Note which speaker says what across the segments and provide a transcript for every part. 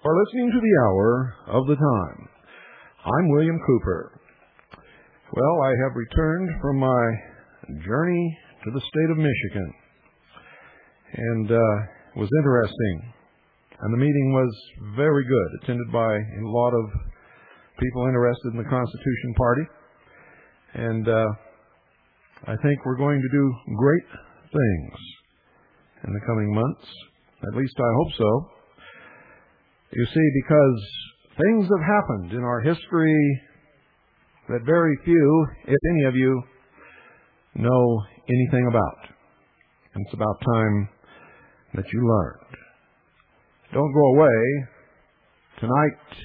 Speaker 1: for listening to the Hour of the Time. I'm William Cooper. Well, I have returned from my journey to the state of Michigan, and it was interesting. And the meeting was very good, attended by a lot of people interested in the Constitution Party. And I think we're going to do great things in the coming months. At least I hope so. You see, because things have happened in our history that very few, if any of you, know anything about. And it's about time that you learned. Don't go away. Tonight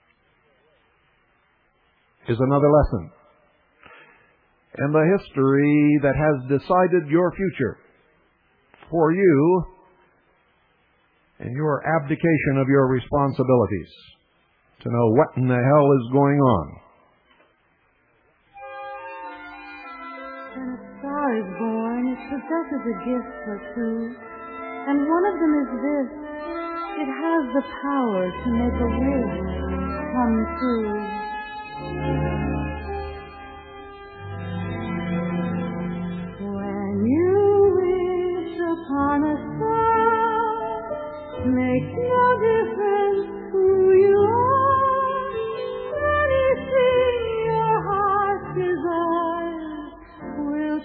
Speaker 1: is another lesson in the history that has decided your future for you and your abdication of your responsibilities to know what in the hell is going on.
Speaker 2: When a star is born, it possesses a gift or two, and one of them is this: it has the power to make a wish come true. When you wish upon a star, makes no difference who you are. Anything your heart desires will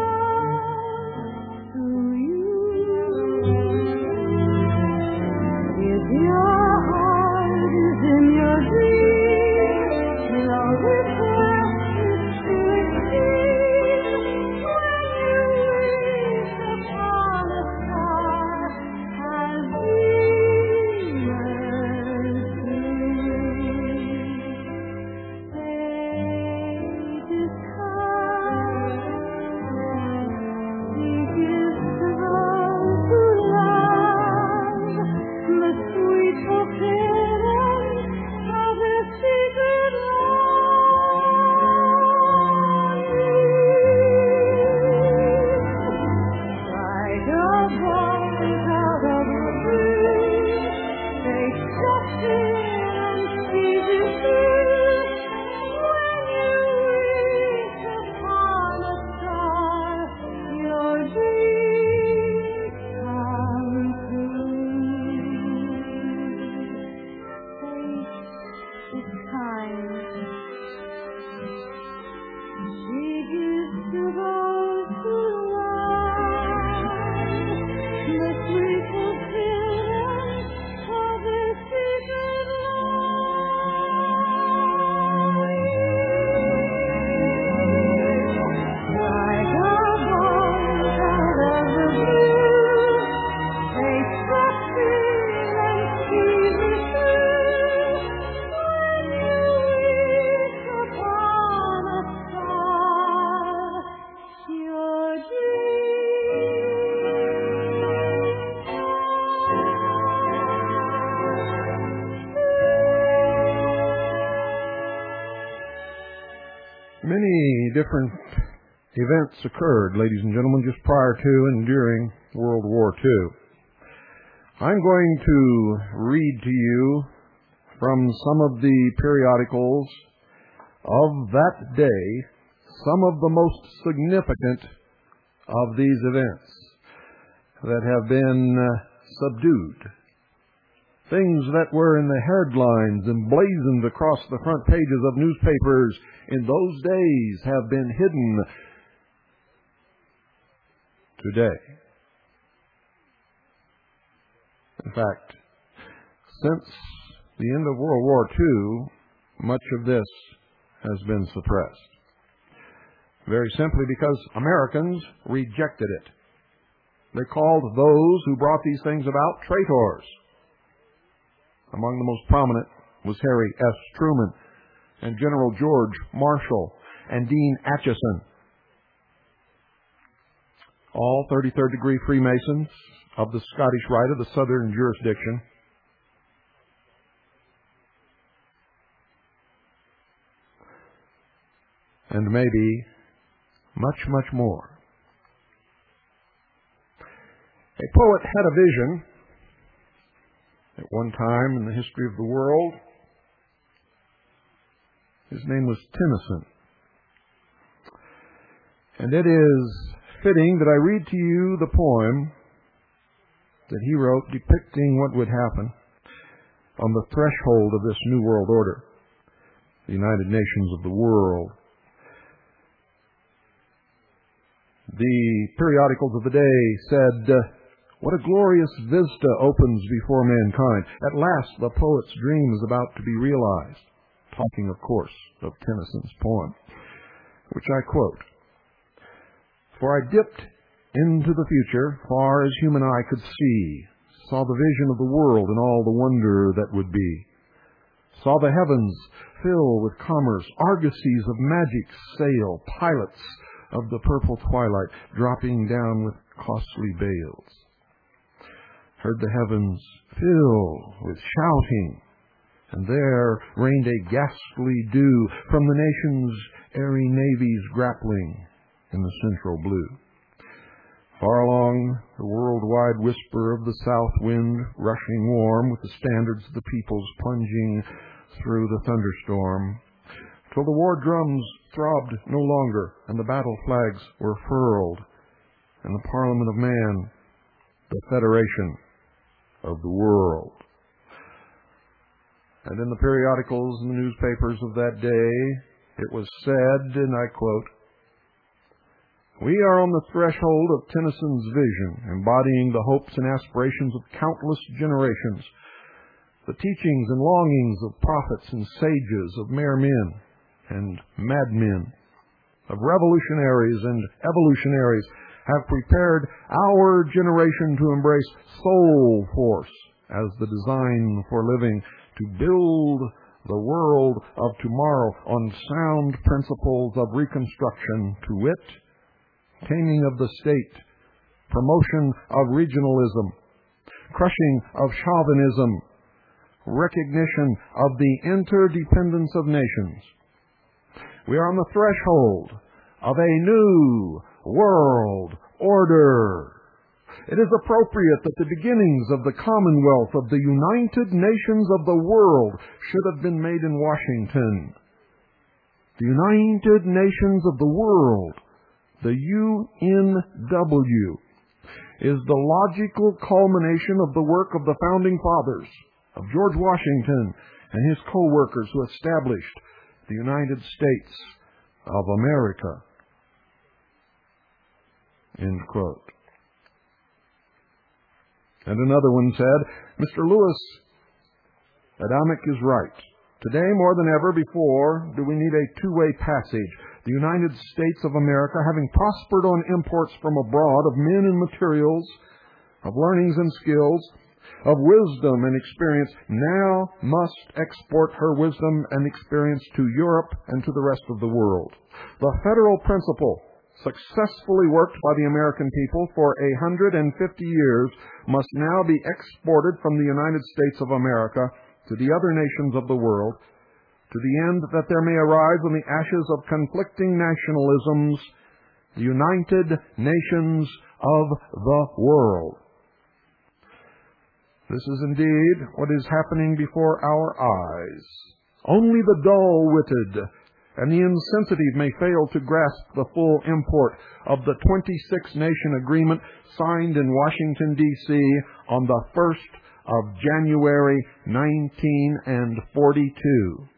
Speaker 2: come to you. If your heart is in your dream, your request is fulfilled. When you wish upon a star, as dreamers dream. Fate is kind. He gives to those who love the sweet fulfillment of his secret longing. Like a bolt out of a dream, fate steps in and sees you through. When you wish upon a star, your dreams come true. Fate is kind. She gives to those who love the sweet fulfillment of their secret longing. Like a bolt out of the blue, fate steps in and sees you through. When you wish upon a star, your
Speaker 1: Many different events occurred, ladies and gentlemen, just prior to and during World War II. I'm going to read to you from some of the periodicals of that day some of the most significant of these events that have been subdued. Things that were in the headlines emblazoned across the front pages of newspapers in those days have been hidden today. In fact, since the end of World War II, much of this has been suppressed. Very simply because Americans rejected it. They called those who brought these things about traitors. Among the most prominent was Harry S. Truman and General George Marshall and Dean Acheson. All 33rd degree Freemasons of the Scottish Rite of the Southern jurisdiction. And maybe much, much more. A poet had a vision At one time in the history of the world, his name was Tennyson. And it is fitting that I read to you the poem that he wrote depicting what would happen on the threshold of this New World Order, the United Nations of the world. The periodicals of the day said, "What a glorious vista opens before mankind. At last the poet's dream is about to be realized." Talking, of course, of Tennyson's poem, which I quote, "For I dipped into the future, far as human eye could see, saw the vision of the world and all the wonder that would be. Saw the heavens fill with commerce, argosies of magic sail, pilots of the purple twilight dropping down with costly bales. Heard the heavens fill with shouting, and there rained a ghastly dew from the nation's airy navies grappling in the central blue. Far along the worldwide whisper of the south wind rushing warm with the standards of the peoples plunging through the thunderstorm, till the war drums throbbed no longer and the battle flags were furled, and the Parliament of Man, the Federation of the world." And in the periodicals and the newspapers of that day, it was said, and I quote, "We are on the threshold of Tennyson's vision, embodying the hopes and aspirations of countless generations, the teachings and longings of prophets and sages, of mere men and madmen, of revolutionaries and evolutionaries, have prepared our generation to embrace soul force as the design for living, to build the world of tomorrow on sound principles of reconstruction, to wit, taming of the state, promotion of regionalism, crushing of chauvinism, recognition of the interdependence of nations. We are on the threshold of a new world order. It is appropriate that the beginnings of the Commonwealth of the United Nations of the world should have been made in Washington. The United Nations of the world, the UNW, is the logical culmination of the work of the Founding Fathers, of George Washington and his co-workers who established the United States of America." End quote. And another one said, "Mr. Lewis Adamic is right. Today, more than ever before, do we need a two-way passage. The United States of America, having prospered on imports from abroad of men and materials, of learnings and skills, of wisdom and experience, now must export her wisdom and experience to Europe and to the rest of the world. The federal principle, successfully worked by the American people for 150 years, must now be exported from the United States of America to the other nations of the world, to the end that there may arise on the ashes of conflicting nationalisms the United Nations of the world." This is indeed what is happening before our eyes. Only the dull-witted and the insensitive may fail to grasp the full import of the 26-nation agreement signed in Washington, D.C. on the 1st of January, 1942.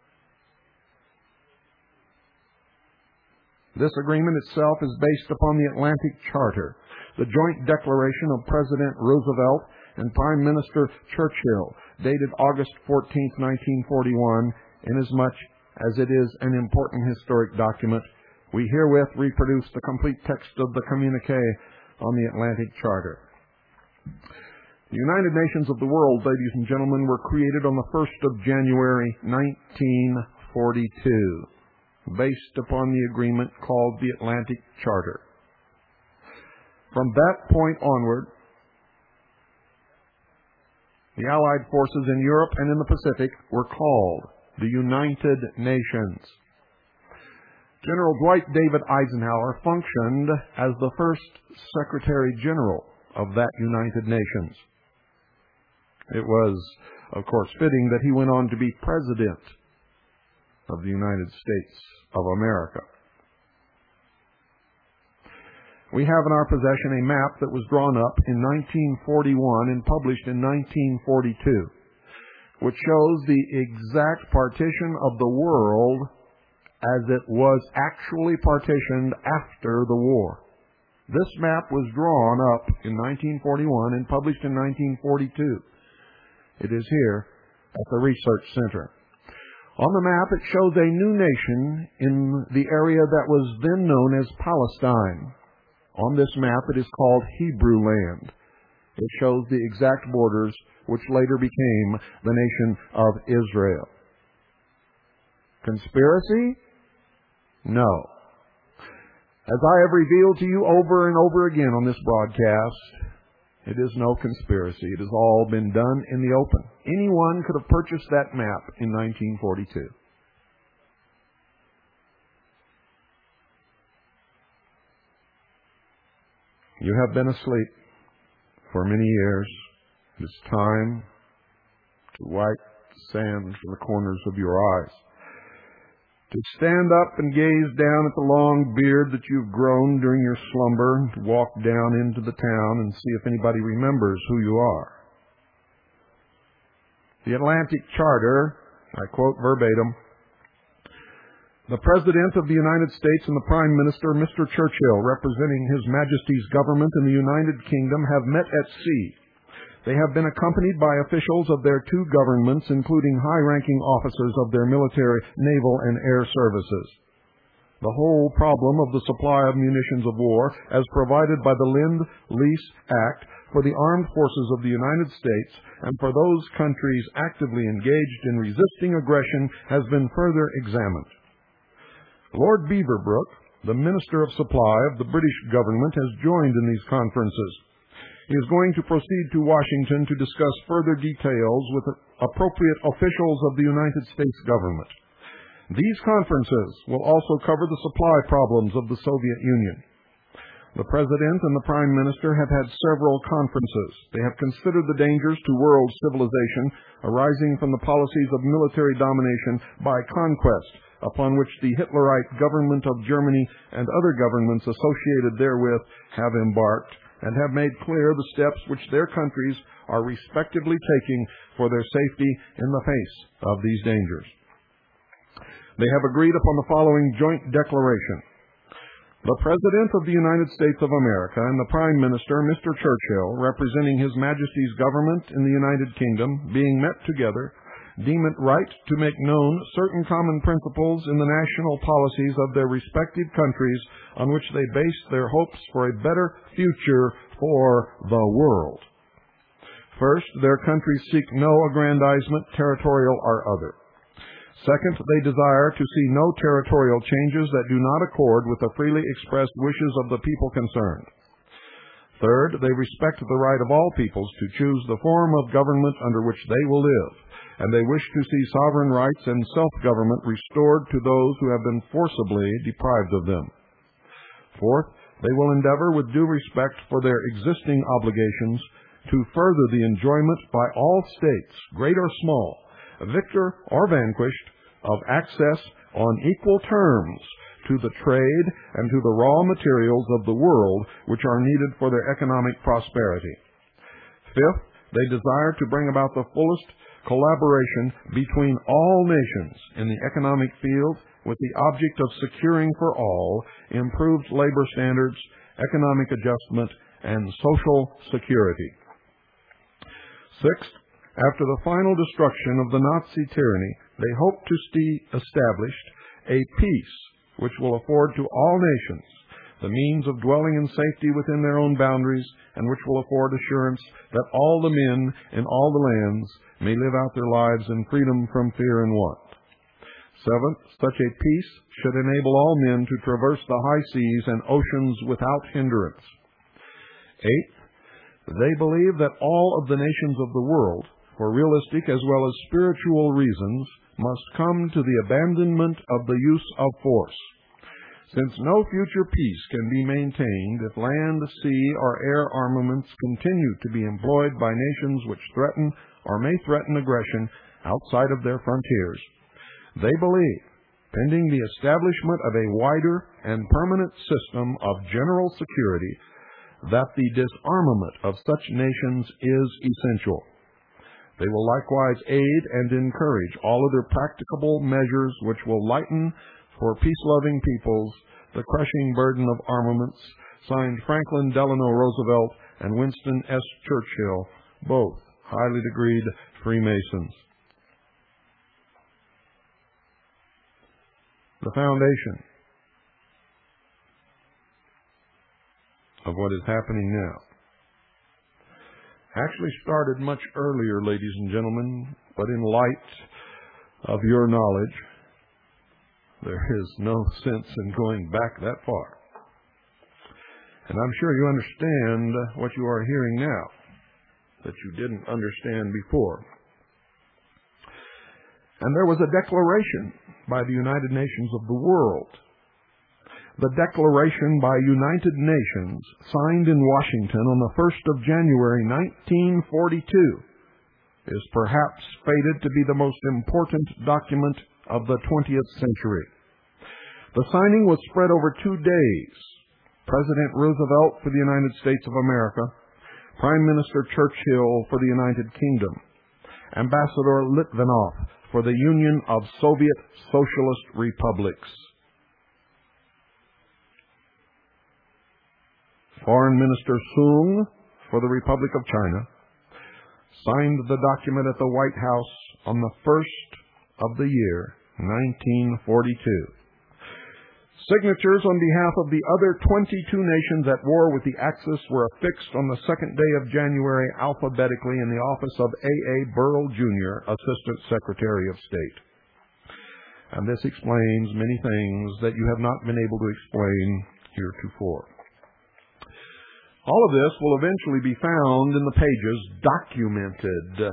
Speaker 1: This agreement itself is based upon the Atlantic Charter, the joint declaration of President Roosevelt and Prime Minister Churchill, dated August 14, 1941, inasmuch as it is an important historic document. We herewith reproduce the complete text of the communique on the Atlantic Charter. The United Nations of the world, ladies and gentlemen, were created on the 1st of January, 1942, based upon the agreement called the Atlantic Charter. From that point onward, the Allied forces in Europe and in the Pacific were called the United Nations. General Dwight David Eisenhower functioned as the first Secretary General of that United Nations. It was, of course, fitting that he went on to be President of the United States of America. We have in our possession a map that was drawn up in 1941 and published in 1942, which shows the exact partition of the world as it was actually partitioned after the war. This map was drawn up in 1941 and published in 1942. It is here at the Research Center. On the map, it shows a new nation in the area that was then known as Palestine. On this map, it is called Hebrew land. It shows the exact borders which later became the nation of Israel. Conspiracy? No. As I have revealed to you over and over again on this broadcast, it is no conspiracy. It has all been done in the open. Anyone could have purchased that map in 1942. You have been asleep for many years. It is time to wipe the sand from the corners of your eyes, to stand up and gaze down at the long beard that you've grown during your slumber, to walk down into the town and see if anybody remembers who you are. The Atlantic Charter, I quote verbatim, "The President of the United States and the Prime Minister, Mr. Churchill, representing His Majesty's government in the United Kingdom, have met at sea. They have been accompanied by officials of their two governments, including high-ranking officers of their military, naval, and air services. The whole problem of the supply of munitions of war, as provided by the Lend-Lease Act for the armed forces of the United States and for those countries actively engaged in resisting aggression, has been further examined. Lord Beaverbrook, the Minister of Supply of the British government, has joined in these conferences. He is going to proceed to Washington to discuss further details with appropriate officials of the United States government. These conferences will also cover the supply problems of the Soviet Union. The President and the Prime Minister have had several conferences. They have considered the dangers to world civilization arising from the policies of military domination by conquest, upon which the Hitlerite government of Germany and other governments associated therewith have embarked, and have made clear the steps which their countries are respectively taking for their safety in the face of these dangers. They have agreed upon the following joint declaration. The President of the United States of America and the Prime Minister, Mr. Churchill, representing His Majesty's government in the United Kingdom, being met together, deem it right to make known certain common principles in the national policies of their respective countries on which they base their hopes for a better future for the world. First, their countries seek no aggrandizement, territorial or other. Second, they desire to see no territorial changes that do not accord with the freely expressed wishes of the people concerned. Third, they respect the right of all peoples to choose the form of government under which they will live, and they wish to see sovereign rights and self-government restored to those who have been forcibly deprived of them. Fourth, they will endeavor with due respect for their existing obligations to further the enjoyment by all states, great or small, victor or vanquished, of access on equal terms to the trade and to the raw materials of the world which are needed for their economic prosperity. Fifth, they desire to bring about the fullest collaboration between all nations in the economic field with the object of securing for all improved labor standards, economic adjustment, and social security. Sixth, after the final destruction of the Nazi tyranny, they hope to see established a peace which will afford to all nations the means of dwelling in safety within their own boundaries, and which will afford assurance that all the men in all the lands may live out their lives in freedom from fear and want. Seventh, such a peace should enable all men to traverse the high seas and oceans without hindrance. Eighth, they believe that all of the nations of the world, for realistic as well as spiritual reasons, must come to the abandonment of the use of force. Since no future peace can be maintained if land, sea, or air armaments continue to be employed by nations which threaten or may threaten aggression outside of their frontiers. They believe, pending the establishment of a wider and permanent system of general security, that the disarmament of such nations is essential. They will likewise aid and encourage all other practicable measures which will lighten for peace-loving peoples the crushing burden of armaments. Signed, Franklin Delano Roosevelt and Winston S. Churchill, both highly degreed Freemasons. The foundation of what is happening now actually started much earlier, ladies and gentlemen, but in light of your knowledge, there is no sense in going back that far. And I'm sure you understand what you are hearing now that you didn't understand before. And there was a declaration by the United Nations of the world. The Declaration by United Nations, signed in Washington on the 1st of January 1942, is perhaps fated to be the most important document of the 20th century. The signing was spread over 2 days. President Roosevelt for the United States of America, Prime Minister Churchill for the United Kingdom, Ambassador Litvinov for the Union of Soviet Socialist Republics, Foreign Minister Soong for the Republic of China, signed the document at the White House on the 1st of the year, 1942. Signatures on behalf of the other 22 nations at war with the Axis were affixed on the 2nd day of January alphabetically in the office of A.A. Burrell, Jr., Assistant Secretary of State. And this explains many things that you have not been able to explain heretofore. All of this will eventually be found in the pages, documented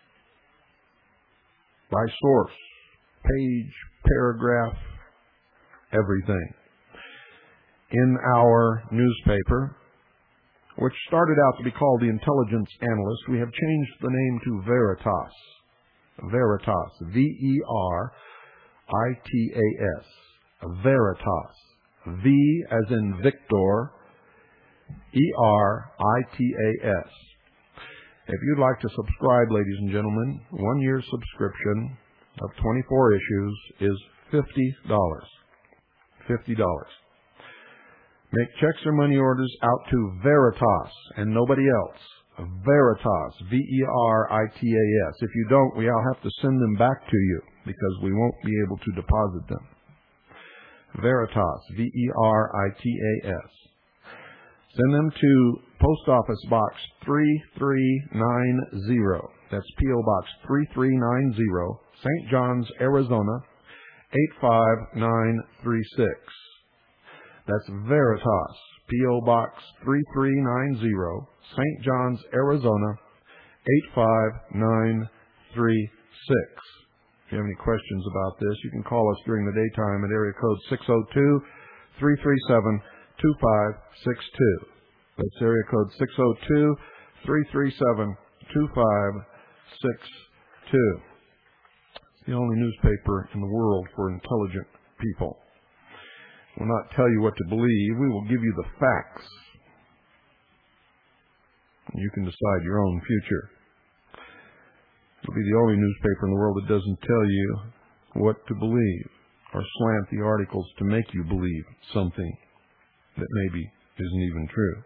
Speaker 1: by source, page, paragraph, everything. In our newspaper, which started out to be called the Intelligence Analyst, we have changed the name to Veritas. Veritas, V-E-R-I-T-A-S. Veritas. V as in Victor, E-R-I-T-A-S. If you'd like to subscribe, ladies and gentlemen, 1 year subscription of 24 issues is $50. $50. Make checks or money orders out to Veritas and nobody else. Veritas, V-E-R-I-T-A-S. If you don't, we'll have to send them back to you because we won't be able to deposit them. Veritas, V-E-R-I-T-A-S. Send them to Post Office Box 3390. That's P.O. Box 3390, St. John's, Arizona, 85936. That's Veritas, P.O. Box 3390, St. John's, Arizona, 85936. If you have any questions about this, you can call us during the daytime at area code 602-337-2562. That's area code 602-337-2562. The only newspaper in the world for intelligent people. We'll not tell you what to believe. We will give you the facts. You can decide your own future. It'll be the only newspaper in the world that doesn't tell you what to believe or slant the articles to make you believe something that maybe isn't even true.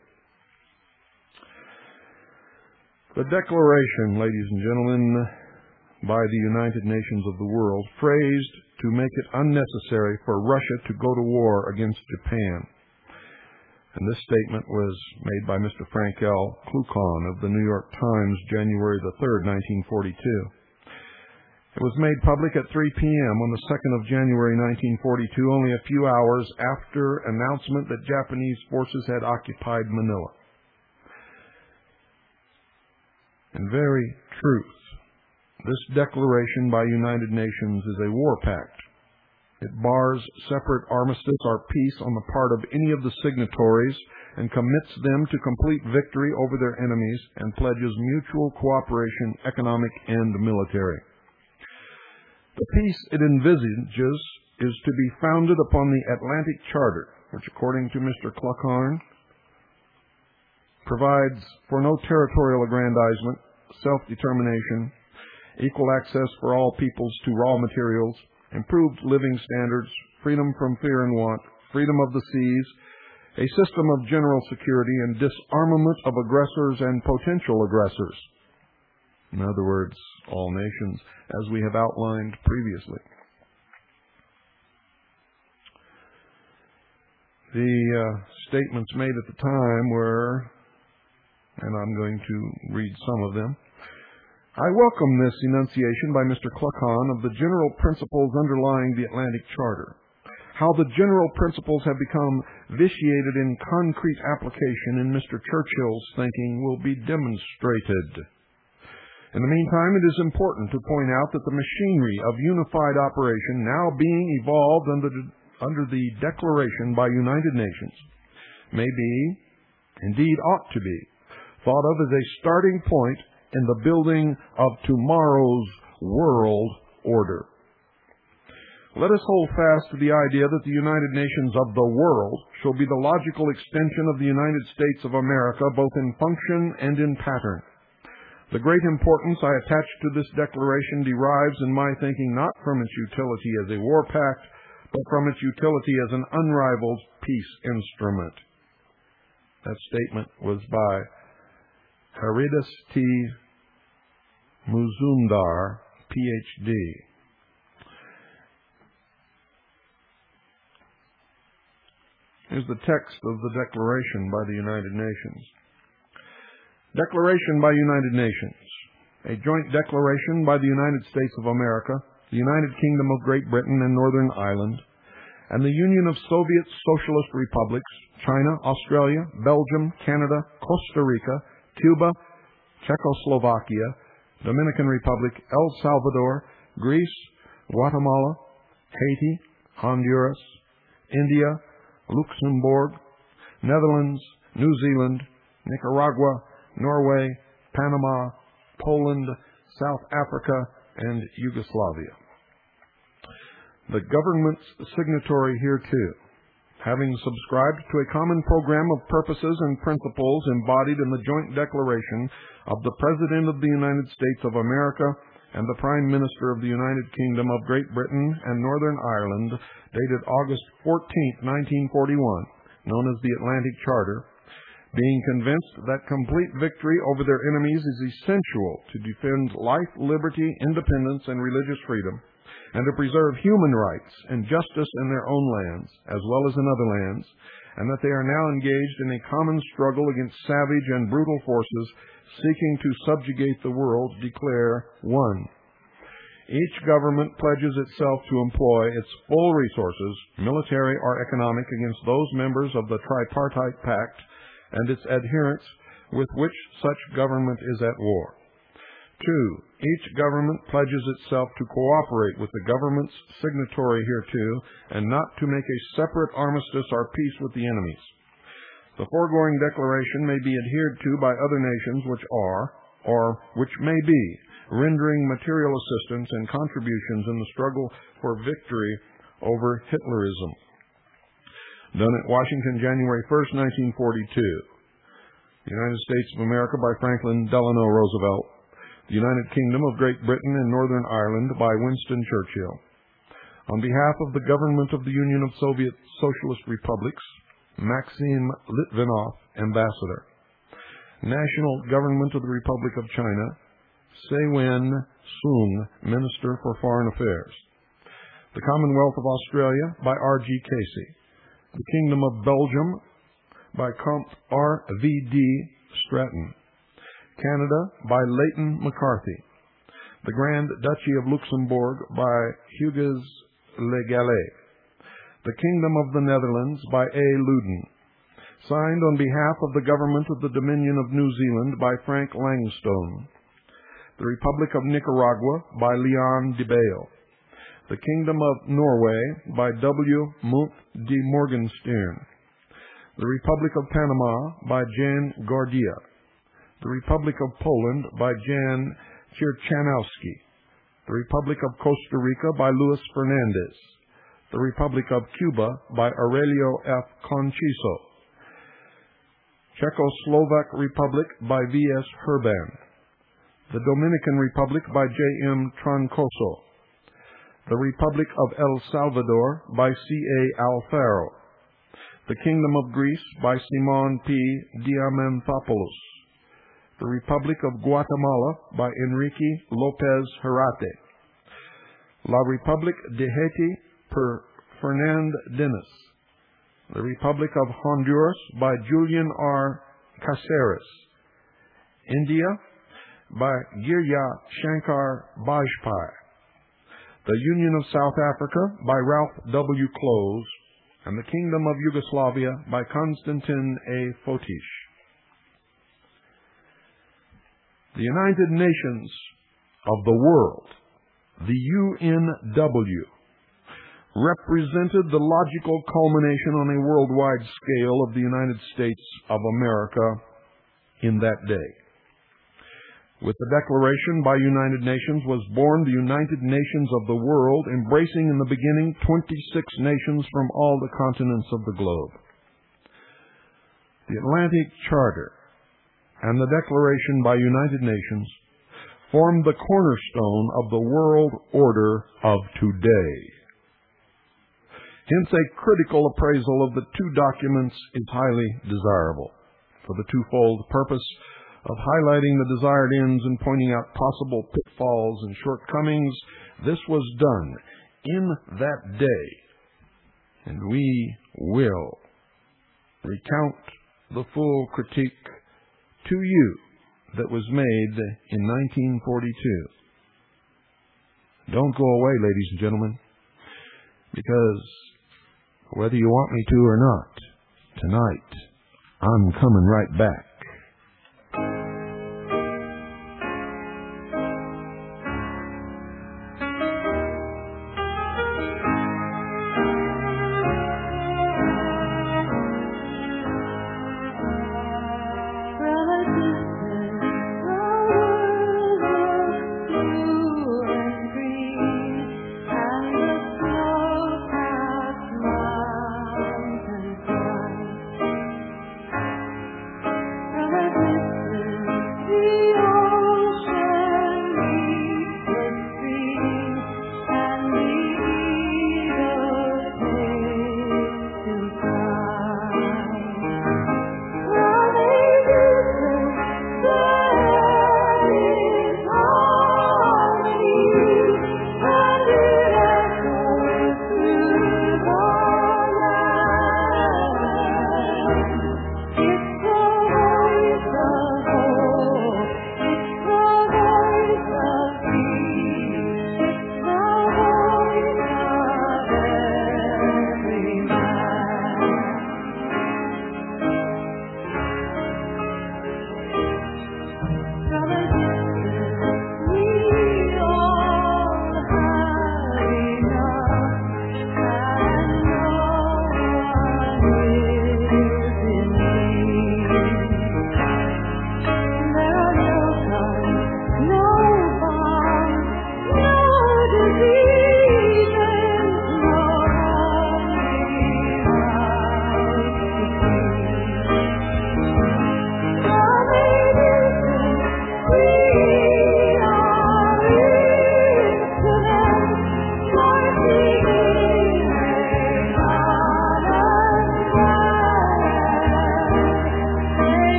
Speaker 1: The Declaration, ladies and gentlemen, by the United Nations of the world, phrased to make it unnecessary for Russia to go to war against Japan. And this statement was made by Mr. Frank L. Kluckhohn of the New York Times, January the 3rd, 1942. It was made public at 3 p.m. on the 2nd of January, 1942, only a few hours after announcement that Japanese forces had occupied Manila. In very truth, this declaration by United Nations is a war pact. It bars separate armistice or peace on the part of any of the signatories and commits them to complete victory over their enemies and pledges mutual cooperation, economic and military. The peace it envisages is to be founded upon the Atlantic Charter, which, according to Mr. Cluckhorn, provides for no territorial aggrandizement, self-determination, equal access for all peoples to raw materials, improved living standards, freedom from fear and want, freedom of the seas, a system of general security, and disarmament of aggressors and potential aggressors. In other words, all nations, as we have outlined previously. The statements made at the time were, and I'm going to read some of them, I welcome this enunciation by Mr. Cluckhorn of the general principles underlying the Atlantic Charter. How the general principles have become vitiated in concrete application in Mr. Churchill's thinking will be demonstrated. In the meantime, it is important to point out that the machinery of unified operation now being evolved under the declaration by United Nations may be, indeed ought to be, thought of as a starting point in the building of tomorrow's world order. Let us hold fast to the idea that the United Nations of the world shall be the logical extension of the United States of America, both in function and in pattern. The great importance I attach to this declaration derives, in my thinking, not from its utility as a war pact, but from its utility as an unrivaled peace instrument. That statement was by Haridas T. Muzumdar, Ph.D. Here's the text of the Declaration by the United Nations. Declaration by United Nations. A joint declaration by the United States of America, the United Kingdom of Great Britain and Northern Ireland, and the Union of Soviet Socialist Republics, China, Australia, Belgium, Canada, Costa Rica, Cuba, Czechoslovakia, Dominican Republic, El Salvador, Greece, Guatemala, Haiti, Honduras, India, Luxembourg, Netherlands, New Zealand, Nicaragua, Norway, Panama, Poland, South Africa, and Yugoslavia. The governments signatory hereto, having subscribed to a common program of purposes and principles embodied in the joint declaration of the President of the United States of America and the Prime Minister of the United Kingdom of Great Britain and Northern Ireland, dated August 14, 1941, known as the Atlantic Charter, being convinced that complete victory over their enemies is essential to defend life, liberty, independence, and religious freedom, and to preserve human rights and justice in their own lands, as well as in other lands, and that they are now engaged in a common struggle against savage and brutal forces seeking to subjugate the world, declare 1. Each government pledges itself to employ its full resources, military or economic, against those members of the Tripartite Pact and its adherents with which such government is at war. 2. Each government pledges itself to cooperate with the governments signatory hereto and not to make a separate armistice or peace with the enemies. The foregoing declaration may be adhered to by other nations which are, or which may be, rendering material assistance and contributions in the struggle for victory over Hitlerism. Done at Washington, January 1st, 1942. The United States of America by Franklin Delano Roosevelt. The United Kingdom of Great Britain and Northern Ireland by Winston Churchill. On behalf of the government of the Union of Soviet Socialist Republics, Maxim Litvinov, Ambassador. National Government of the Republic of China, Se-Wen Soong, Minister for Foreign Affairs. The Commonwealth of Australia by R.G. Casey. The Kingdom of Belgium by Comte R.V.D. Stratton. Canada by Leighton McCarthy. The Grand Duchy of Luxembourg by Hugues Le Gallais. The Kingdom of the Netherlands by A. Loudon. Signed on behalf of the Government of the Dominion of New Zealand by Frank Langstone. The Republic of Nicaragua by Leon de Bail. The Kingdom of Norway by W. Munthe de Morgenstern. The Republic of Panama by Jan Gordia. The Republic of Poland by Jan Chirchanowski. The Republic of Costa Rica by Luis Fernandez. The Republic of Cuba by Aurelio F. Conchiso. Czechoslovak Republic by V.S. Herban. The Dominican Republic by J.M. Troncoso. The Republic of El Salvador by C.A. Alfaro. The Kingdom of Greece by Simon P. Diamanthopoulos. The Republic of Guatemala by Enrique Lopez Herate. La République de Haiti per Fernand Denis. The Republic of Honduras by Julian R. Caceres. India by Girya Shankar Bajpai. The Union of South Africa by Ralph W. Close. And the Kingdom of Yugoslavia by Konstantin A. Fotish. The United Nations of the world, the UNW, represented the logical culmination on a worldwide scale of the United States of America in that day. With the declaration by United Nations was born the United Nations of the world, embracing in the beginning 26 nations from all the continents of the globe. The Atlantic Charter and the Declaration by United Nations formed the cornerstone of the world order of today. Hence, a critical appraisal of the two documents is highly desirable for the twofold purpose of highlighting the desired ends and pointing out possible pitfalls and shortcomings. This was done in that day, and we will recount the full critique to you that was made in 1942. Don't go away, ladies and gentlemen, because whether you want me to or not, tonight I'm coming right back.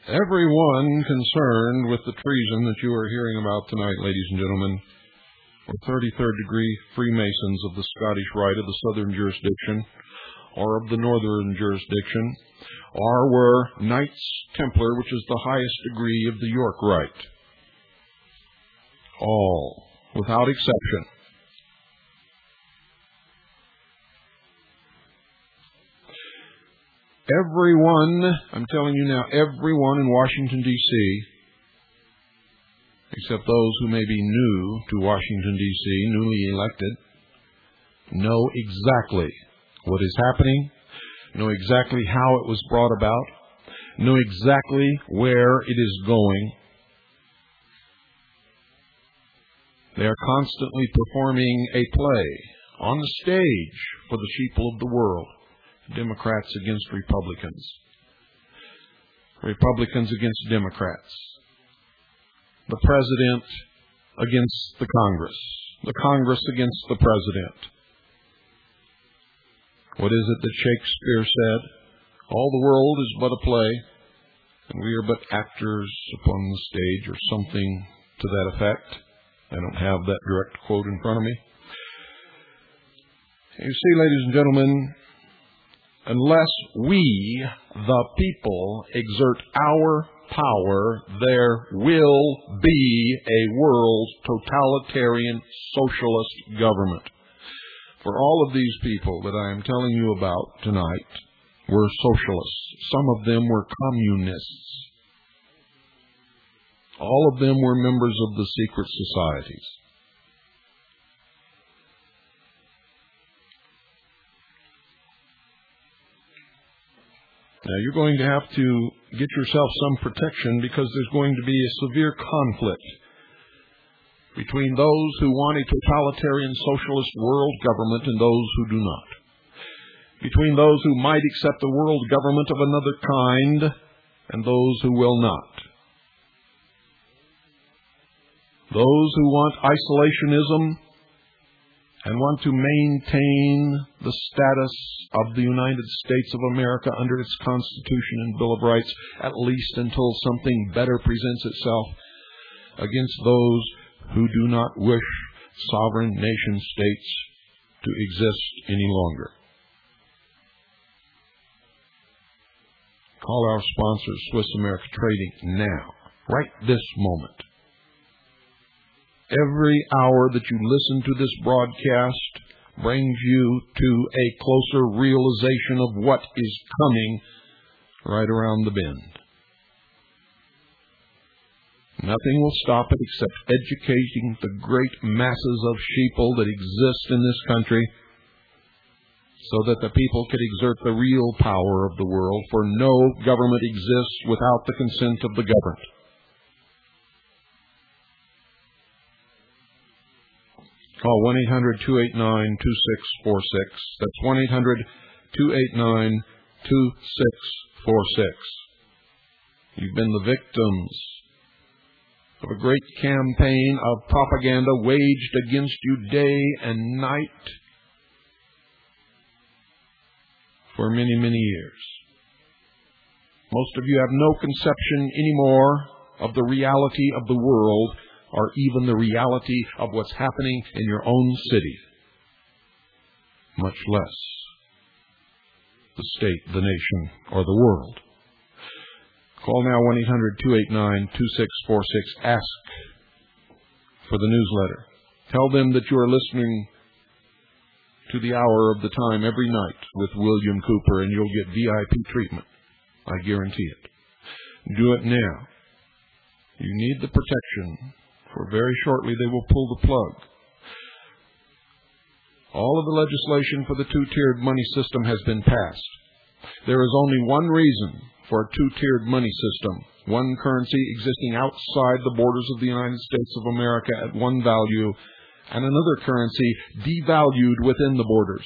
Speaker 1: Everyone concerned with the treason that you are hearing about tonight, ladies and gentlemen, were 33rd degree Freemasons of the Scottish Rite of the Southern Jurisdiction or of the Northern Jurisdiction, or were Knights Templar, which is the highest degree of the York Rite. All, without exception. Everyone, I'm telling you now, everyone in Washington, D.C., except those who may be new to Washington, D.C., newly elected, know exactly what is happening, know exactly how it was brought about, know exactly where it is going. They are constantly performing a play on the stage for the sheeple of the world. Democrats against Republicans. Republicans against Democrats. The President against the Congress. The Congress against the President. What is it that Shakespeare said? All the world is but a play, and we are but actors upon the stage, or something to that effect. I don't have that direct quote in front of me. You see, ladies and gentlemen, unless we, the people, exert our power, there will be a world totalitarian socialist government. For all of these people that I am telling you about tonight were socialists. Some of them were communists. All of them were members of the secret societies. Now, you're going to have to get yourself some protection, because there's going to be a severe conflict between those who want a totalitarian socialist world government and those who do not. Between those who might accept a world government of another kind and those who will not. Those who want isolationism and want to maintain the status of the United States of America under its Constitution and Bill of Rights, at least until something better presents itself, against those who do not wish sovereign nation states to exist any longer. Call our sponsor, Swiss America Trading, now, right this moment. Every hour that you listen to this broadcast brings you to a closer realization of what is coming right around the bend. Nothing will stop it except educating the great masses of sheeple that exist in this country, so that the people could exert the real power of the world, for no government exists without the consent of the governed. Call 1-800-289-2646. That's 1-800-289-2646. You've been the victims of a great campaign of propaganda waged against you day and night for many, many years. Most of you have no conception anymore of the reality of the world, or even the reality of what's happening in your own city, much less the state, the nation, or the world. Call now 1-800-289-2646. Ask for the newsletter. Tell them that you are listening to the hour of the time every night with William Cooper, and you'll get VIP treatment. I guarantee it. Do it now. You need the protection, for very shortly they will pull the plug. All of the legislation for the two-tiered money system has been passed. There is only one reason for a two-tiered money system: one currency existing outside the borders of the United States of America at one value, and another currency devalued within the borders.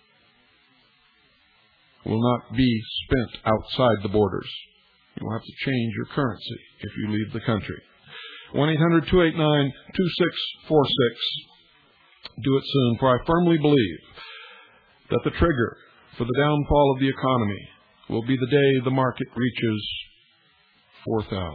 Speaker 1: Will not be spent outside the borders. You will have to change your currency if you leave the country. 1-800-289-2646. Do it soon, for I firmly believe that the trigger for the downfall of the economy will be the day the market reaches 4000.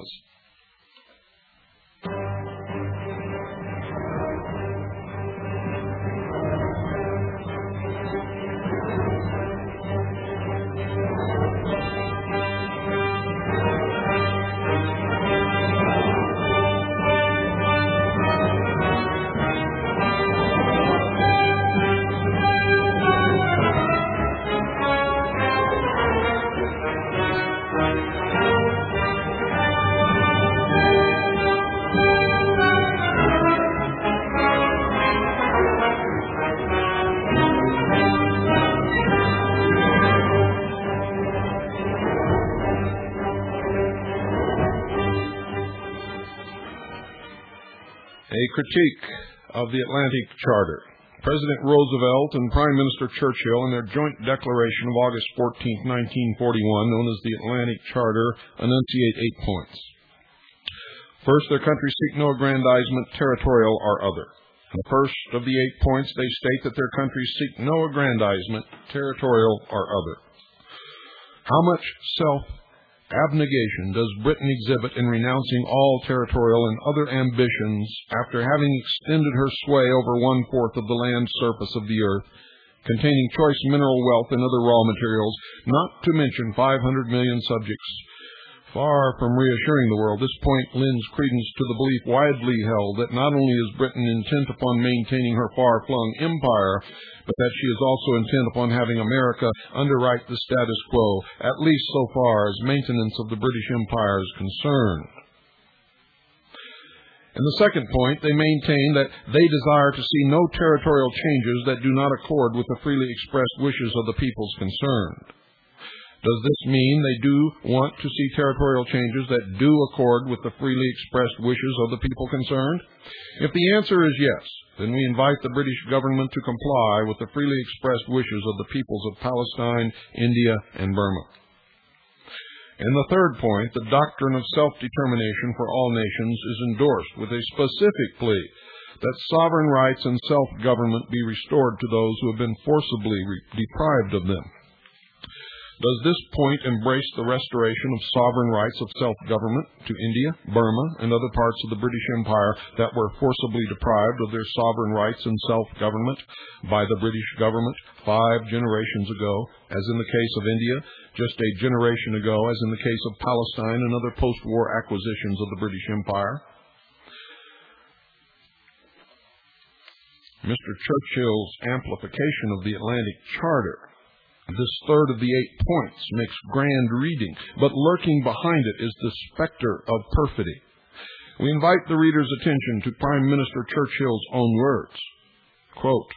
Speaker 1: A critique of the Atlantic Charter. President Roosevelt and Prime Minister Churchill, in their joint declaration of August 14, 1941, known as the Atlantic Charter, enunciate 8 points. First, their countries seek no aggrandizement, territorial or other. In the first of the 8 points, they state that their countries seek no aggrandizement, territorial or other. How much self-abnegation does Britain exhibit in renouncing all territorial and other ambitions after having extended her sway over 1/4 of the land surface of the earth, containing choice mineral wealth and other raw materials, not to mention 500 million subjects? Far from reassuring the world, this point lends credence to the belief widely held that not only is Britain intent upon maintaining her far-flung empire, but that she is also intent upon having America underwrite the status quo, at least so far as maintenance of the British Empire is concerned. In the second point, they maintain that they desire to see no territorial changes that do not accord with the freely expressed wishes of the peoples concerned. Does this mean they do want to see territorial changes that do accord with the freely expressed wishes of the people concerned? If the answer is yes, then we invite the British government to comply with the freely expressed wishes of the peoples of Palestine, India, and Burma. In the third point, the doctrine of self-determination for all nations is endorsed with a specific plea that sovereign rights and self-government be restored to those who have been forcibly deprived of them. Does this point embrace the restoration of sovereign rights of self-government to India, Burma, and other parts of the British Empire that were forcibly deprived of their sovereign rights and self-government by the British government 5 generations ago, as in the case of India, just a generation ago, as in the case of Palestine and other post-war acquisitions of the British Empire? Mr. Churchill's amplification of the Atlantic Charter, this third of the 8 points, makes grand reading, but lurking behind it is the specter of perfidy. We invite the reader's attention to Prime Minister Churchill's own words. Quote,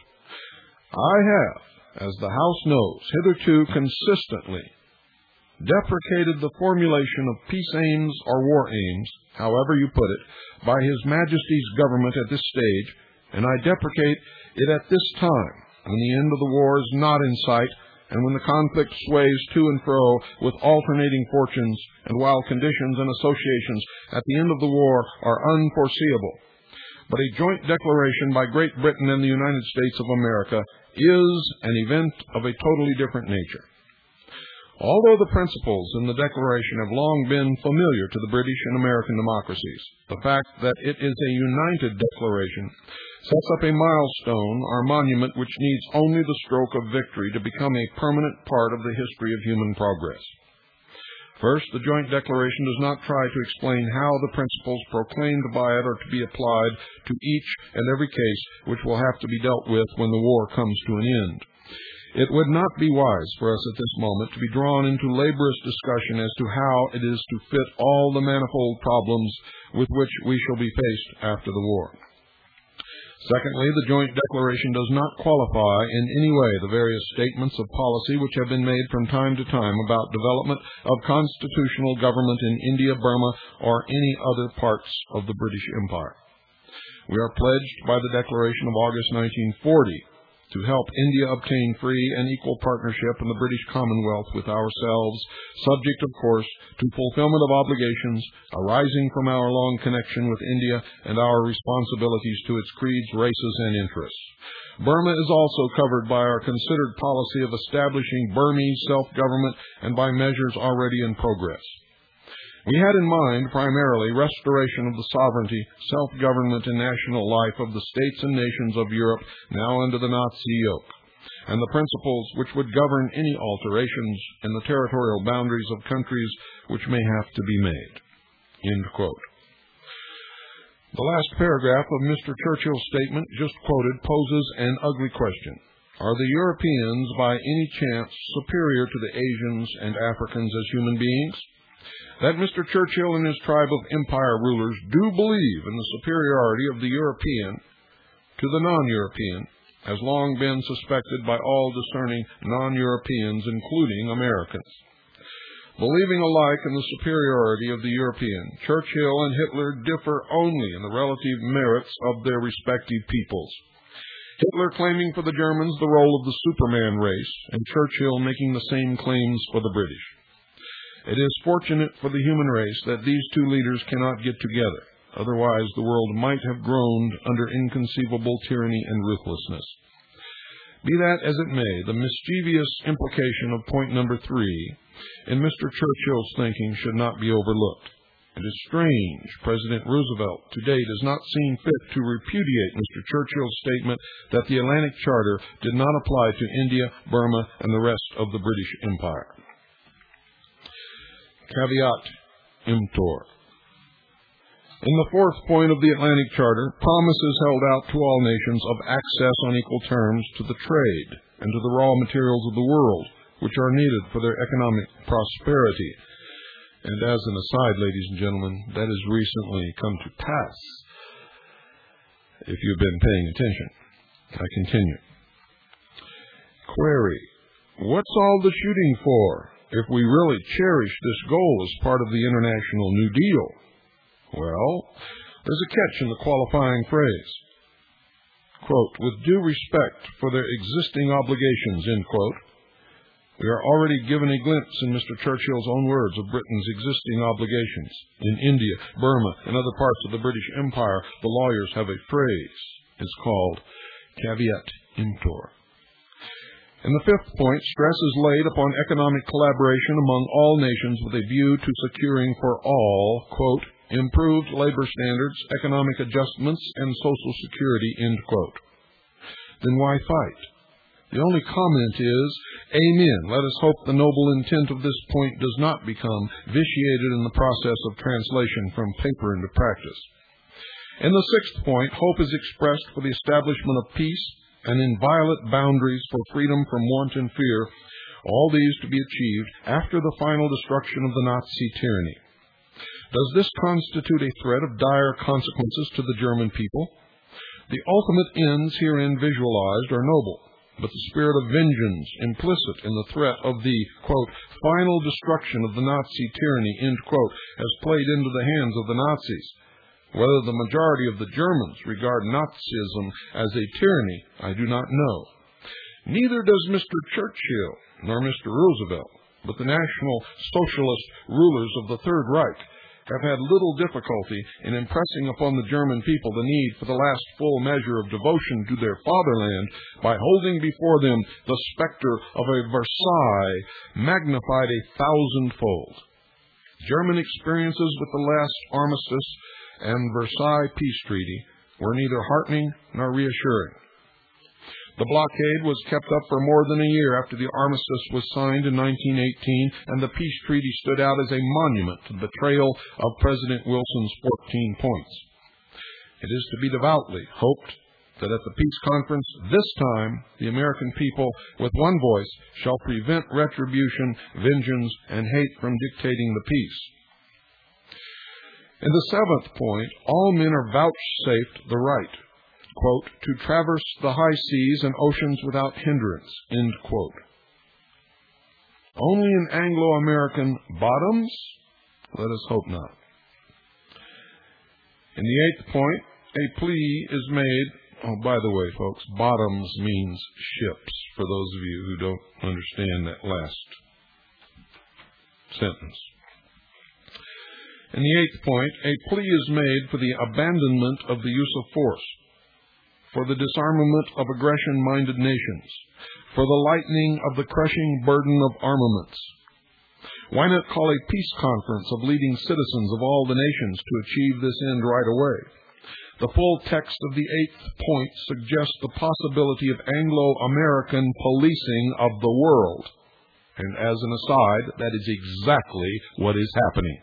Speaker 1: "I have, as the House knows, hitherto consistently deprecated the formulation of peace aims or war aims, however you put it, by His Majesty's government at this stage, and I deprecate it at this time, when the end of the war is not in sight, and when the conflict sways to and fro with alternating fortunes, and while conditions and associations at the end of the war are unforeseeable. But a joint declaration by Great Britain and the United States of America is an event of a totally different nature. Although the principles in the Declaration have long been familiar to the British and American democracies, the fact that it is a united declaration sets up a milestone or monument which needs only the stroke of victory to become a permanent part of the history of human progress. First, the joint declaration does not try to explain how the principles proclaimed by it are to be applied to each and every case which will have to be dealt with when the war comes to an end. It would not be wise for us at this moment to be drawn into laborious discussion as to how it is to fit all the manifold problems with which we shall be faced after the war. Secondly, the joint declaration does not qualify in any way the various statements of policy which have been made from time to time about development of constitutional government in India, Burma, or any other parts of the British Empire. We are pledged by the Declaration of August 1940 to help India obtain free and equal partnership in the British Commonwealth with ourselves, subject, of course, to fulfillment of obligations arising from our long connection with India and our responsibilities to its creeds, races, and interests. Burma is also covered by our considered policy of establishing Burmese self-government and by measures already in progress. We had in mind primarily restoration of the sovereignty, self-government, and national life of the states and nations of Europe now under the Nazi yoke, and the principles which would govern any alterations in the territorial boundaries of countries which may have to be made." End quote. The last paragraph of Mr. Churchill's statement just quoted poses an ugly question. Are the Europeans by any chance superior to the Asians and Africans as human beings? That Mr. Churchill and his tribe of empire rulers do believe in the superiority of the European to the non-European has long been suspected by all discerning non-Europeans, including Americans. Believing alike in the superiority of the European, Churchill and Hitler differ only in the relative merits of their respective peoples. Hitler claiming for the Germans the role of the Superman race, and Churchill making the same claims for the British. It is fortunate for the human race that these two leaders cannot get together. Otherwise, the world might have groaned under inconceivable tyranny and ruthlessness. Be that as it may, the mischievous implication of point number 3 in Mr. Churchill's thinking should not be overlooked. It is strange President Roosevelt today does not seem fit to repudiate Mr. Churchill's statement that the Atlantic Charter did not apply to India, Burma, and the rest of the British Empire. Caveat emptor. In the fourth point of the Atlantic Charter, promises held out to all nations of access on equal terms to the trade and to the raw materials of the world, which are needed for their economic prosperity. And as an aside, ladies and gentlemen, that has recently come to pass, if you've been paying attention. I continue. Query, what's all the shooting for if we really cherish this goal as part of the International New Deal? Well, there's a catch in the qualifying phrase. Quote, with due respect for their existing obligations, end quote. We are already given a glimpse in Mr. Churchill's own words of Britain's existing obligations. In India, Burma, and other parts of the British Empire, the lawyers have a phrase. It's called caveat emptor. In the fifth point, stress is laid upon economic collaboration among all nations with a view to securing for all, quote, improved labor standards, economic adjustments, and social security, end quote. Then why fight? The only comment is, amen. Let us hope the noble intent of this point does not become vitiated in the process of translation from paper into practice. In the sixth point, hope is expressed for the establishment of peace and inviolate boundaries for freedom from want and fear, all these to be achieved after the final destruction of the Nazi tyranny. Does this constitute a threat of dire consequences to the German people? The ultimate ends herein visualized are noble, but the spirit of vengeance implicit in the threat of the, quote, final destruction of the Nazi tyranny, end quote, has played into the hands of the Nazis. Whether the majority of the Germans regard Nazism as a tyranny, I do not know. Neither does Mr. Churchill nor Mr. Roosevelt, but the National Socialist rulers of the Third Reich have had little difficulty in impressing upon the German people the need for the last full measure of devotion to their fatherland by holding before them the specter of a Versailles magnified 1,000-fold. German experiences with the last armistice and Versailles Peace Treaty were neither heartening nor reassuring. The blockade was kept up for more than a year after the armistice was signed in 1918, and the peace treaty stood out as a monument to the betrayal of President Wilson's 14 points. It is to be devoutly hoped that at the peace conference this time, the American people, with one voice, shall prevent retribution, vengeance, and hate from dictating the peace. In the seventh point, all men are vouchsafed the right, quote, to traverse the high seas and oceans without hindrance, end quote. Only in Anglo-American bottoms? Let us hope not. In the eighth point, a plea is made. Oh, by the way, folks, bottoms means ships, for those of you who don't understand that last sentence. In the eighth point, a plea is made for the abandonment of the use of force, for the disarmament of aggression-minded nations, for the lightening of the crushing burden of armaments. Why not call a peace conference of leading citizens of all the nations to achieve this end right away? The full text of the 8th point suggests the possibility of Anglo-American policing of the world. And as an aside, that is exactly what is happening.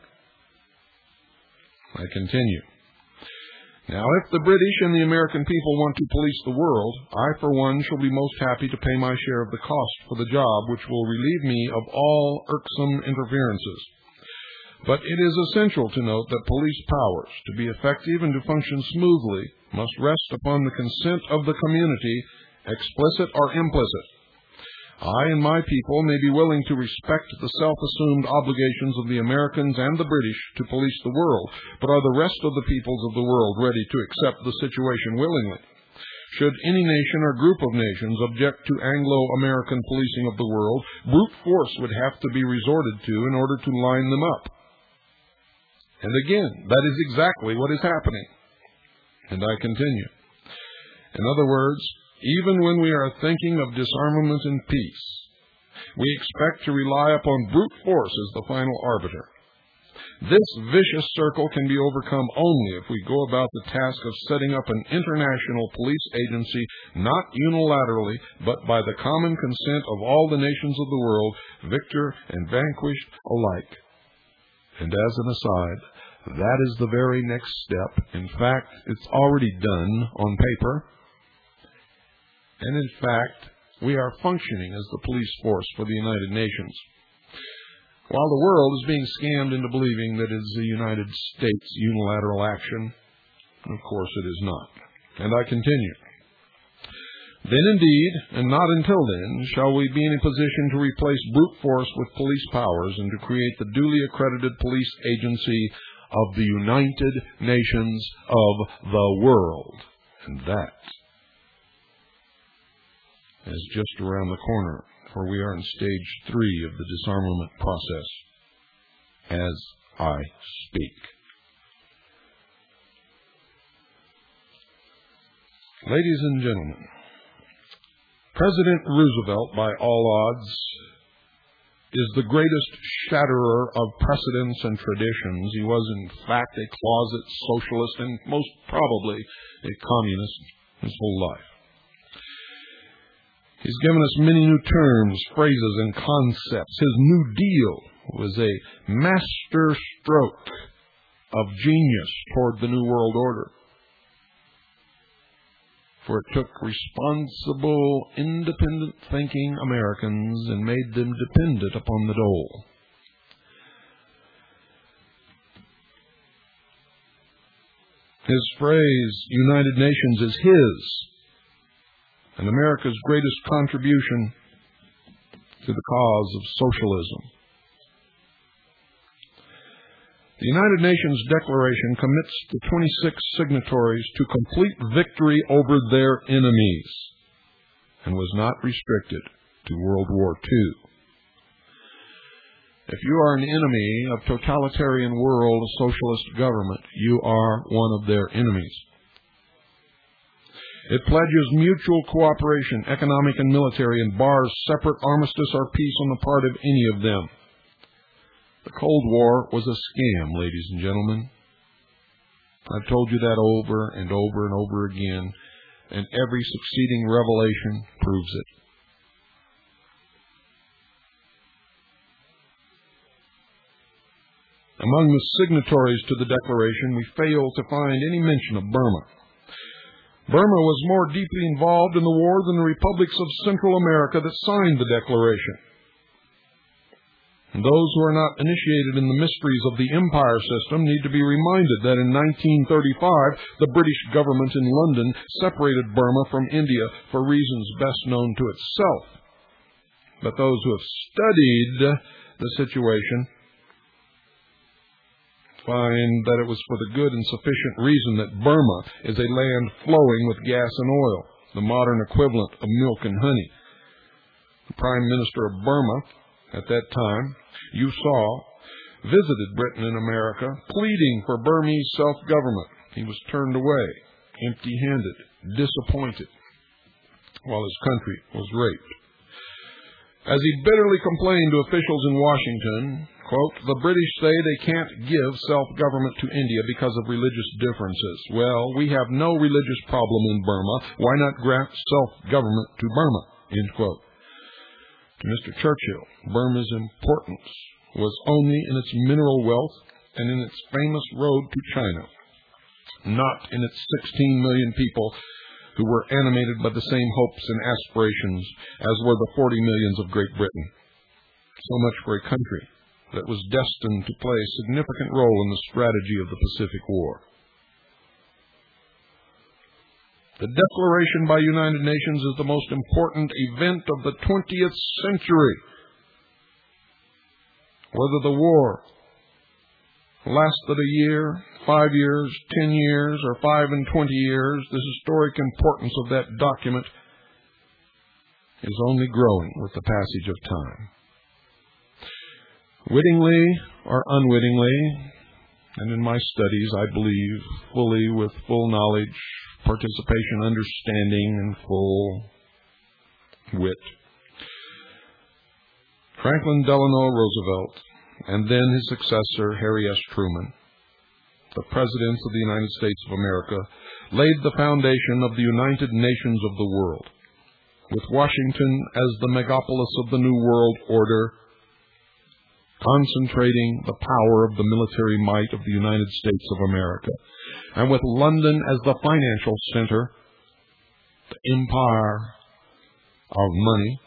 Speaker 1: I continue. Now, if the British and the American people want to police the world, I, for one, shall be most happy to pay my share of the cost for the job, which will relieve me of all irksome interferences. But it is essential to note that police powers, to be effective and to function smoothly, must rest upon the consent of the community, explicit or implicit. I and my people may be willing to respect the self-assumed obligations of the Americans and the British to police the world, but are the rest of the peoples of the world ready to accept the situation willingly? Should any nation or group of nations object to Anglo-American policing of the world, brute force would have to be resorted to in order to line them up. And again, that is exactly what is happening. And I continue. In other words, even when we are thinking of disarmament and peace, we expect to rely upon brute force as the final arbiter. This vicious circle can be overcome only if we go about the task of setting up an international police agency, not unilaterally, but by the common consent of all the nations of the world, victor and vanquished alike. And as an aside, that is the very next step. In fact, it's already done on paper. And in fact, we are functioning as the police force for the United Nations. While the world is being scammed into believing that it is the United States' unilateral action, of course it is not. And I continue. Then indeed, and not until then, shall we be in a position to replace brute force with police powers and to create the duly accredited police agency of the United Nations of the world. And that is just around the corner, for we are in stage 3 of the disarmament process as I speak. Ladies and gentlemen, President Roosevelt, by all odds, is the greatest shatterer of precedents and traditions. He was, in fact, a closet socialist and most probably a communist his whole life. He's given us many new terms, phrases, and concepts. His New Deal was a master stroke of genius toward the New World Order. For it took responsible, independent thinking Americans and made them dependent upon the dole. His phrase, United Nations, is his, and America's greatest contribution to the cause of socialism. The United Nations Declaration commits the 26 signatories to complete victory over their enemies and was not restricted to World War II. If you are an enemy of totalitarian world socialist government, you are one of their enemies. It pledges mutual cooperation, economic and military, and bars separate armistice or peace on the part of any of them. The Cold War was a scam, ladies and gentlemen. I've told you that over and over and over again, and every succeeding revelation proves it. Among the signatories to the Declaration, we fail to find any mention of Burma. Burma was more deeply involved in the war than the republics of Central America that signed the Declaration. And those who are not initiated in the mysteries of the empire system need to be reminded that in 1935, the British government in London separated Burma from India for reasons best known to itself. But those who have studied the situation find that it was for the good and sufficient reason that Burma is a land flowing with gas and oil, the modern equivalent of milk and honey. The Prime Minister of Burma at that time, you saw, visited Britain and America, pleading for Burmese self-government. He was turned away, empty-handed, disappointed, while his country was raped. As he bitterly complained to officials in Washington, Quote, the British say they can't give self-government to India because of religious differences. Well, we have no religious problem in Burma. Why not grant self-government to Burma? End quote. To Mr. Churchill, Burma's importance was only in its mineral wealth and in its famous road to China, not in its 16 million people who were animated by the same hopes and aspirations as were the 40 millions of Great Britain. So much for a country that was destined to play a significant role in the strategy of the Pacific War. The Declaration by United Nations is the most important event of the 20th century. Whether the war lasted a year, 5 years, 10 years, or 5 and 20 years, the historic importance of that document is only growing with the passage of time. Wittingly or unwittingly, and in my studies, I believe fully with full knowledge, participation, understanding, and full wit, Franklin Delano Roosevelt, and then his successor, Harry S. Truman, the Presidents of the United States of America, laid the foundation of the United Nations of the world, with Washington as the megapolis of the New World Order, concentrating the power of the military might of the United States of America, and with London as the financial center, the empire of money,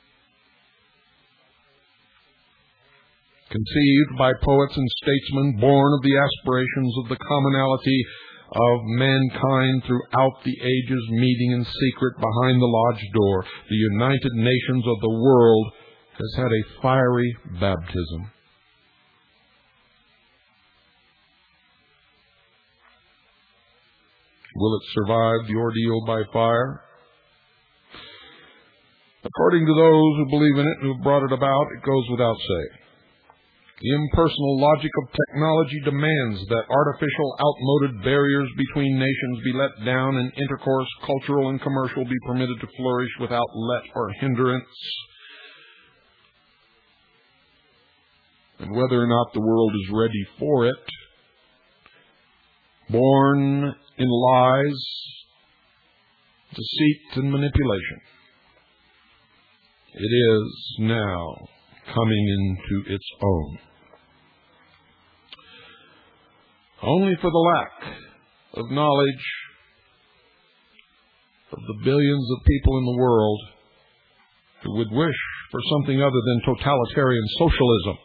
Speaker 1: conceived by poets and statesmen born of the aspirations of the commonality of mankind throughout the ages, meeting in secret behind the lodge door, the United Nations of the world has had a fiery baptism. Will it survive the ordeal by fire? According to those who believe in it, who have brought it about, it goes without saying. The impersonal logic of technology demands that artificial, outmoded barriers between nations be let down and intercourse, cultural and commercial, be permitted to flourish without let or hindrance. And whether or not the world is ready for it, born in lies, deceit, and manipulation, it is now coming into its own. Only for the lack of knowledge of the billions of people in the world who would wish for something other than totalitarian socialism.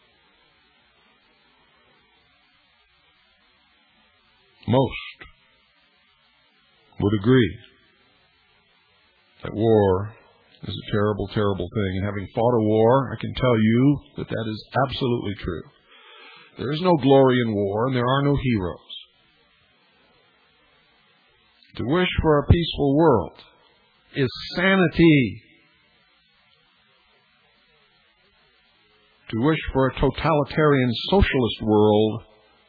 Speaker 1: Most would agree that war is a terrible, terrible thing. And having fought a war, I can tell you that that is absolutely true. There is no glory in war, and there are no heroes. To wish for a peaceful world is sanity. To wish for a totalitarian socialist world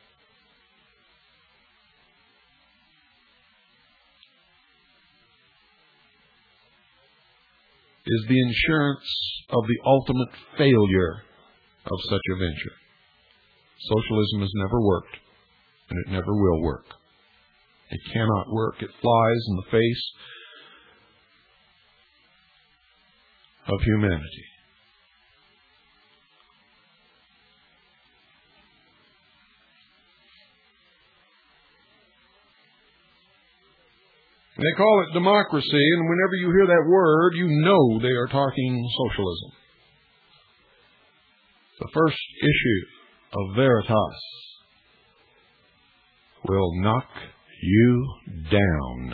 Speaker 1: is the insurance of the ultimate failure of such a venture. Socialism has never worked, and it never will work. It cannot work. It flies in the face of humanity. They call it democracy, and whenever you hear that word, you know they are talking socialism. The first issue of Veritas will knock you down.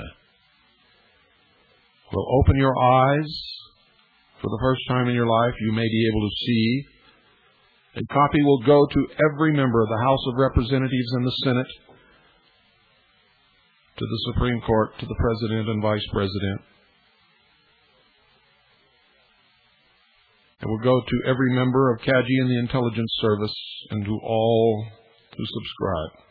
Speaker 1: Will open your eyes for the first time in your life. You may be able to see. A copy will go to every member of the House of Representatives and the Senate, to the Supreme Court, to the President and Vice President. It will go to every member of CAGI and the Intelligence Service, and to all who subscribe.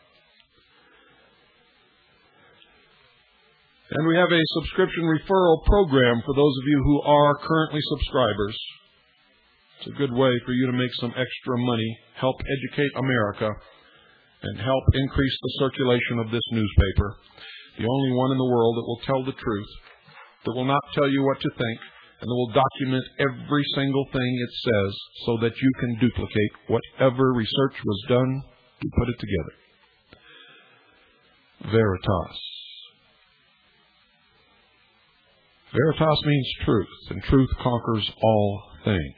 Speaker 1: And we have a subscription referral program for those of you who are currently subscribers. It's a good way for you to make some extra money, help educate America, and help increase the circulation of this newspaper. The only one in the world that will tell the truth, that will not tell you what to think, and that will document every single thing it says so that you can duplicate whatever research was done to put it together. Veritas. Veritas means truth, and truth conquers all things.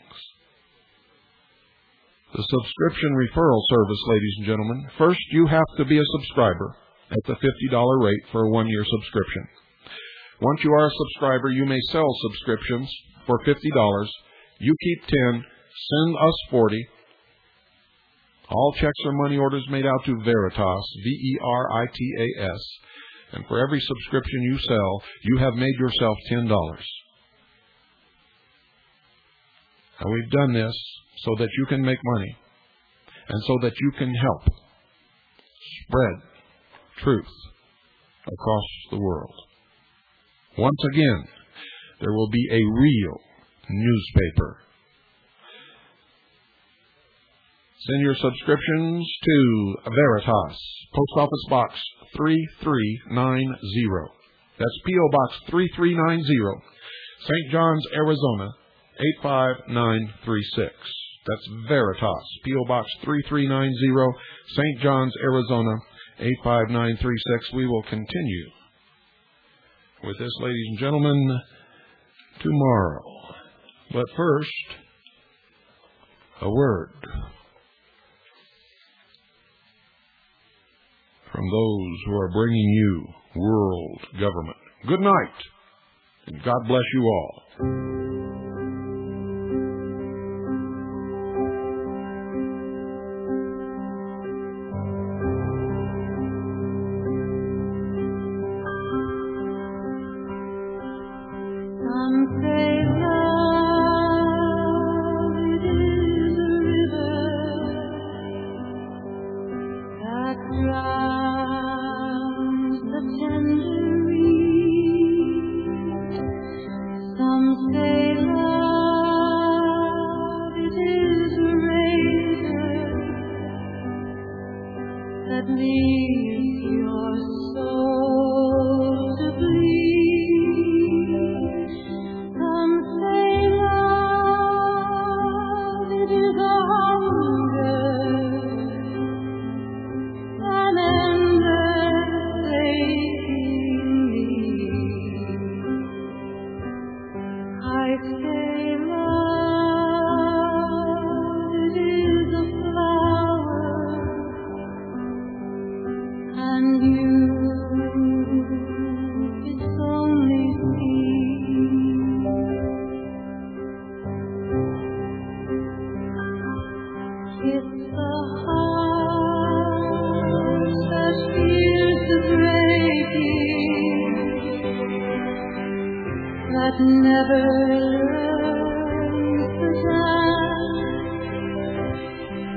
Speaker 1: The subscription referral service, ladies and gentlemen. First, you have to be a subscriber at the $50 rate for a one-year subscription. Once you are a subscriber, you may sell subscriptions for $50. You keep 10, send us 40. All checks or money orders made out to Veritas, Veritas. And for every subscription you sell, you have made yourself $10. Now, we've done this so that you can make money and so that you can help spread truth across the world. Once again, there will be a real newspaper. Send your subscriptions to Veritas, Post Office Box 3390. That's P.O. Box 3390, St. John's, Arizona 85936. That's Veritas, P.O. Box 3390, St. John's, Arizona 85936. We will continue with this, ladies and gentlemen, tomorrow. But first, a word from those who are bringing you world government. Good night, and God bless you all.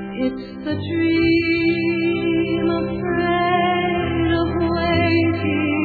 Speaker 2: It's the dream afraid of waking.